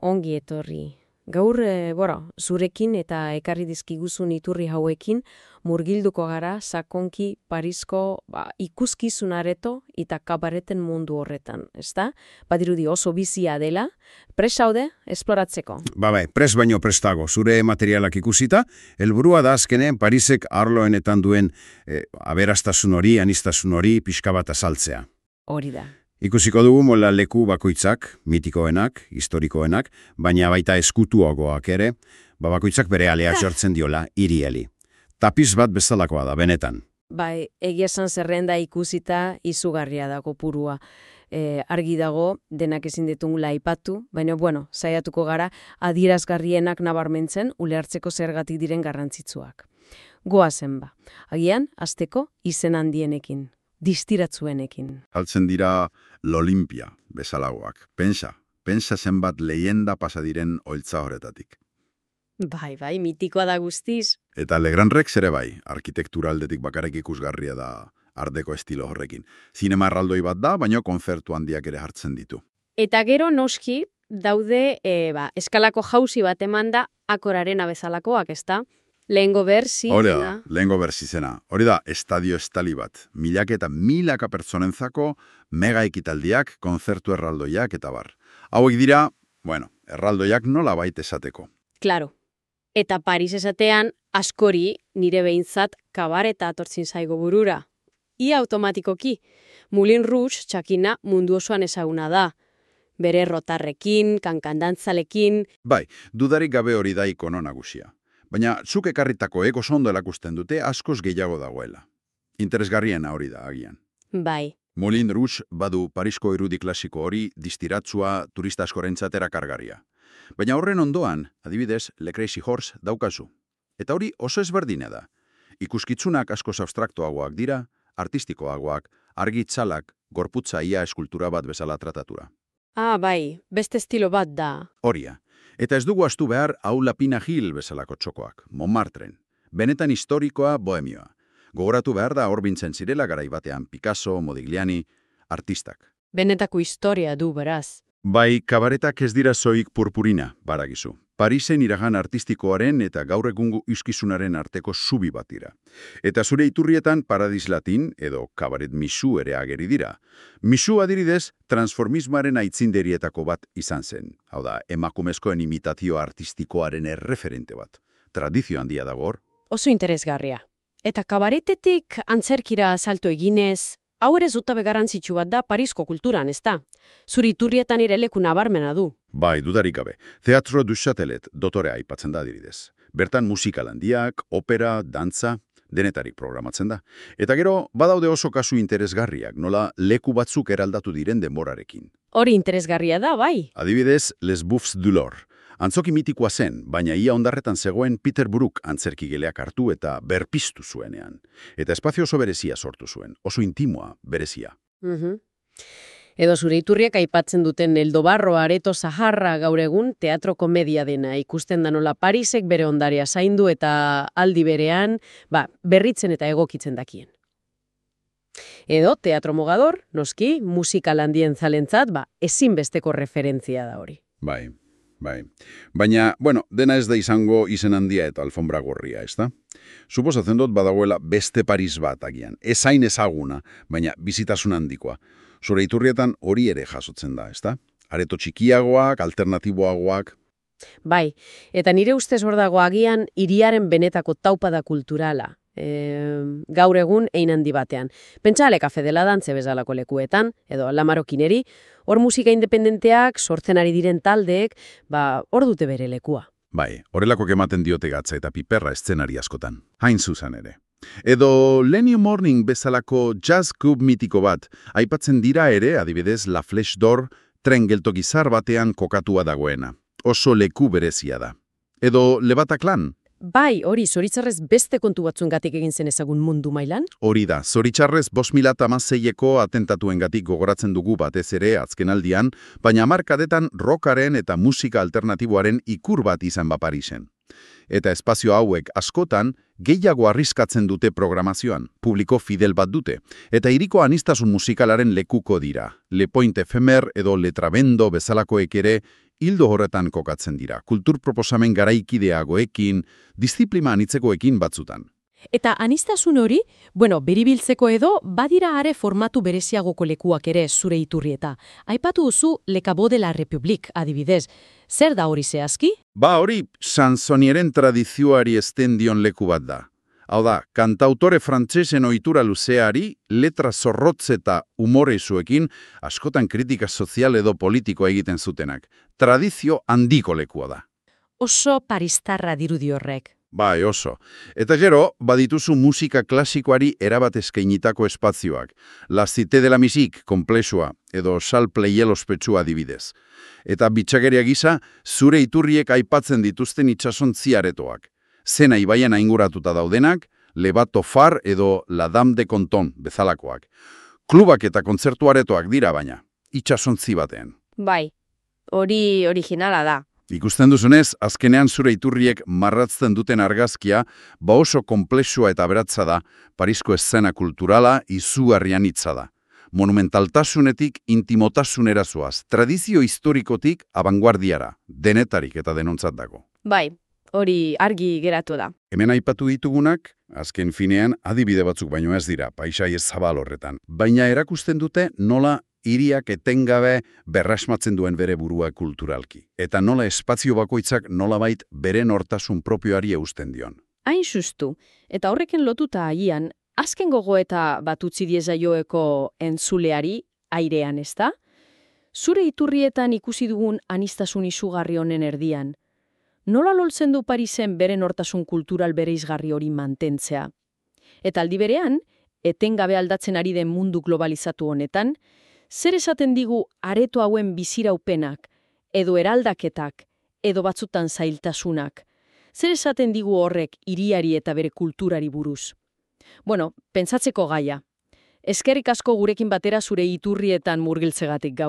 Ongi etorri. Gaur, zurekin eta ekarri dizkiguzun iturri hauekin murgilduko gara sakonki Parisko ikuskizun areto eta kabareten mundu horretan, ezta? Badirudi oso bizia dela, prest zaude esploratzeko. Bai, prest baino prestago, zure materialak ikusita, helburua da azkenen Parisek arloenetan duen aberastasun hori, anistasun hori pixka bat azaltzea. Hori da. Ikusiko dugu mola leku bakoitzak, mitikoenak, historikoenak, baina baita eskutuagoak ere, bakoitzak bere alea jortzen diola hirieli. Tapiz bat bezalakoa da, benetan. Bai, egia esan zerrenda ikusita izugarria dago purua. Argi dago, denak ezin ditugula aipatu, baina saiatuko gara adierazgarrienak nabarmentzen ulertzeko zergatik diren garrantzitsuak. Goazen ba, agian, hasteko izen handienekin. Distiratzuenekin. Haltzen dira l'Olimpia bezalagoak. Pensa zenbat leyenda pasadiren oiltza horretatik. Bai, mitikoa da guztiz. Eta Le Grand Rex ere bai, arkitekturaldetik bakarrik ikusgarria da ardeko estilo horrekin. Zinema erraldoi bat da, baina konzertu handiak ere hartzen ditu. Eta gero noski daude eskalako jauzi bat eman da akoraren abezalakoak, ezta? Lehengo berzi. Hori da, lehengo berzi zena. Hori da, estadio estali bat. Milaka eta milaka pertsonentzako mega ekitaldiak, konzertu erraldoiak eta bar. Hauek dira, erraldoiak nola baita esateko. Claro. Eta Paris esatean, askori nire behintzat kabareta atortzin zaigo burura. Ia automatikoki. Moulin Rouge txakina mundu osoan ezaguna da. Bere rotarrekin, kankandantzalekin. Bai, dudarik gabe hori da ikono nagusia. Baina zuk ekarritako oso ondo erakusten dute askoz gehiago dagoela. Interesgarriena hori da agian. Bai. Moulin Rouge badu Parisko irudi klasiko hori distiratzua turista askorentzat erakargarria. Baina horren ondoan, adibidez, Le Crazy Horse daukazu. Eta hori oso ezberdina da. Ikuskitzunak askoz abstraktoagoak dira, artistikoagoak, argitzalak, gorputza ia eskultura bat bezala tratatura. Bai, beste estilo bat da. Horia. Eta ez dugu astu behar Aula Pina Hill bezalako txokoak, Montmartren. Benetan historikoa, bohemioa. Gogoratu behar da hor bintzen zirela garaibatean Picasso, Modigliani, artistak. Benetako historia du beraz. Bai, kabaretak ez dira zoik purpurina, baragizu. Parisen iragan artistikoaren eta gaur egungo uskizunaren arteko zubi bat dira. Eta zure iturrietan Paradis Latin edo kabaret misu ere ageri dira. Misu adiridez, transformismoaren aitzinderietako bat izan zen. Hau da, emakumezkoen imitazio artistikoaren erreferente bat. Tradizio handia dago hor. Oso interesgarria. Eta kabaretetik antzerkira salto eginez, hau ere zutabe garrantzitsu bat da Parisko kulturan, ezta? Zuri iturrietan ere leku nabarmena du. Bai, dudarik gabe. Teatro du Châtelet dotorea aipatzen da diridez. Bertan musikal handiak, opera, dantza, denetarik programatzen da. Eta gero, badaude oso kasu interesgarriak, nola leku batzuk eraldatu diren denborarekin. Hori interesgarria da, bai. Adibidez, Les Bouffes du Lor. Antzoki mitikoa zen, baina ia ondarretan zegoen Peter Brook antzerkigeleak hartu eta berpiztu zuenean. Eta espazio oso berezia sortu zuen, oso intimoa berezia. Edo zure iturriak aipatzen duten Eldo Barro areto zaharra gaur egun teatro komedia dena ikusten da nola Parisek bere ondaria zaindu eta aldi berean, berritzen eta egokitzen dakien. Edo teatro mogador, noski, musikal handien zalentzat, ezinbesteko referentzia da hori. Bai. Baina, dena ez da izango izen handia eta alfombra gorria, ez da? Suposatzen dut badagoela beste Paris bat agian. Ezain ezaguna, baina bizitasun handikoa. Zure iturrietan hori ere jasotzen da, ez da? Areto txikiagoak, alternatiboagoak. Bai, eta nire ustez hor dago agian hiriaren benetako taupada kulturala. Gaur egun ein handi batean. Pentsale kafe dela dantze bezalako lekuetan, edo lamarokineri, hor musika independenteak, sortzen ari diren taldeek, hor dute bere lekua. Bai, horrelako ematen diote gatza eta piperra eszenari askotan. Hain zuzen ere. Edo Lenny Morning bezalako jazz club mitiko bat, aipatzen dira ere, adibidez, La Flèche d'Or, tren geltokizar batean kokatua dagoena. Oso leku berezia da. Edo Le Bataclan. Bai, hori, zoritzarrez beste kontu batzuengatik egin zen ezagun mundu mailan? Hori da, zoritzarrez 2016ko atentatuengatik gogoratzen dugu batez ere azkenaldian, baina hamarkadetan rockaren eta musika alternatiboaren ikur bat izan Parisen. Eta espazio hauek askotan gehiago arriskatzen dute programazioan, publiko fidel bat dute, eta hiriko anistasun musikalaren lekuko dira. Le Point Ephemer edo Le Trabendo bezalakoek ere hildo horretan kokatzen dira, kultur proposamen garaikideagoekin, disiplina anitzekoekin batzutan. Eta anistasun hori, beribiltzeko edo, badira are formatu bereziagoko lekuak ere zure iturrieta. Aipatu duzu Le Caveau de la République, adibidez. Zer da hori zehazki? Hori chansonieren tradizioari esten dion leku bat da. Hau da, kantautore frantsesen ohitura luzeari, letra zorrotz eta umorezuekin, askotan kritika sozial edo politikoa egiten zutenak. Tradizio handiko lekua da. Oso paristarra dirudi horrek. Oso. Eta gero, badituzu musika klasikoari erabat eskainitako espazioak. La Cité de la Musique, komplexua, edo Sal Pleyel ospetsua adibidez. Eta bitxageria gisa, zure iturriek aipatzen dituzten itsasontzi aretoak. Zena ibaian ainguratuta daudenak, Le Bateau Phare edo La Dame de Canton bezalakoak. Klubak eta kontzertu aretoak dira baina, itsasontzi batean. Bai, hori originala da. Ikusten duzunez, azkenean zure iturriek marratzen duten argazkia, oso konplexua eta aberatsa da, Parisko eszena kulturala izugarrian hitza da. Monumentaltasunetik intimotasunera zoaz, tradizio historikotik abanguardiara, denetarik eta denontzat dago. Bai, hori argi geratu da. Hemen aipatu ditugunak, azken finean adibide batzuk baino ez dira, paisai ez zabal horretan. Baina erakusten dute nola hiriak etengabe berrasmatzen duen bere burua kulturalki. Eta nola espazio bakoitzak nolabait bere nortasun propioari eusten dion. Hain justu, eta horrekin lotuta agian, azken gogoeta bat utzi diezaioeko entzuleari airean, ezta? Zure iturrietan ikusi dugun anistasun izugarri honen erdian, nola loltzen du Parisen bere nortasun kultural bereizgarri hori mantentzea? Eta aldi berean, etengabe aldatzen ari den mundu globalizatu honetan, zer esaten digu areto hauen biziraupenak, edo eraldaketak, edo batzutan zailtasunak? Zer esaten digu horrek hiriari eta bere kulturari buruz? Pentsatzeko gaia. Eskerrik asko gurekin batera zure iturrietan murgiltzegatik gaur.